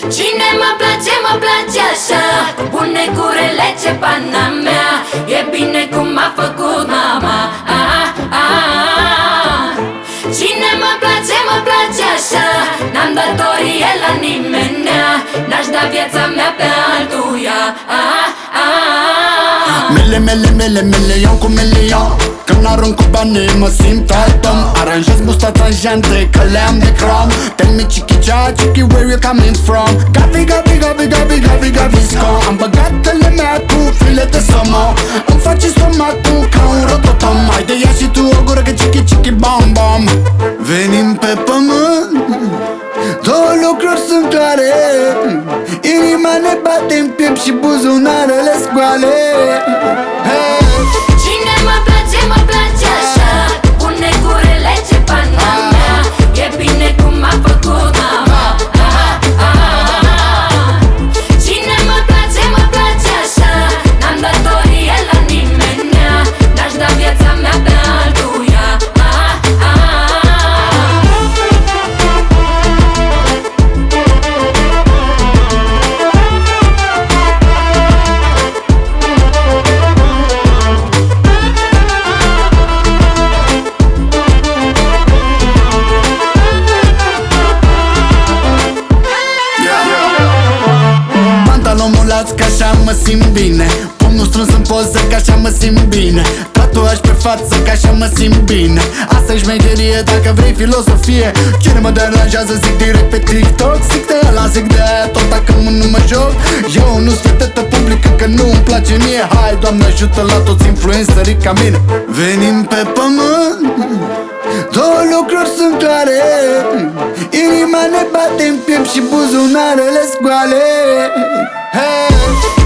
Cine mă place așa, cu bune curele ce pana mea. E bine cum m-a făcut mama. Cine mă place așa, n-am datorie la nimenea. N-aș da viața mea pe altuia. Milion cu milion. Când arunc cu banii mă simt atom. Aranjez mustața în jante că le-am de crom. Tell me chicky where you coming from. Gavi scon. Am băgat lumea cu file de somo. Îmi face stomacul ca un rototom. Haide ia și tu o gură că chicky bom bom. Venim pe pământ, două lucruri sunt clare. Inima ne bate în piept și buzunarele scoale. Cine mă place așa, pune curele ce pana mea. E bine cum m-a făcut mama. Cine mă place așa, n-am datorie la nimenea. N-aș da viața mea pe altuia. Că așa mă simt bine. Pumnul strâns în poză că așa mă simt bine. Tatuaj pe față că așa mă simt bine. Asta-i șmecherie dacă vrei filozofie. Ce ne mă deranjează zic direct pe TikTok. Zic de ăla, zic de aia, tot dacă nu mă joc. Eu nu-s fetetă publică că nu-mi place mie. Hai, Doamne ajută la toți influencerii ca mine. Venim pe pământ, două lucruri sunt clare. Inima ne bate în piept și buzunarele scoale. Hey!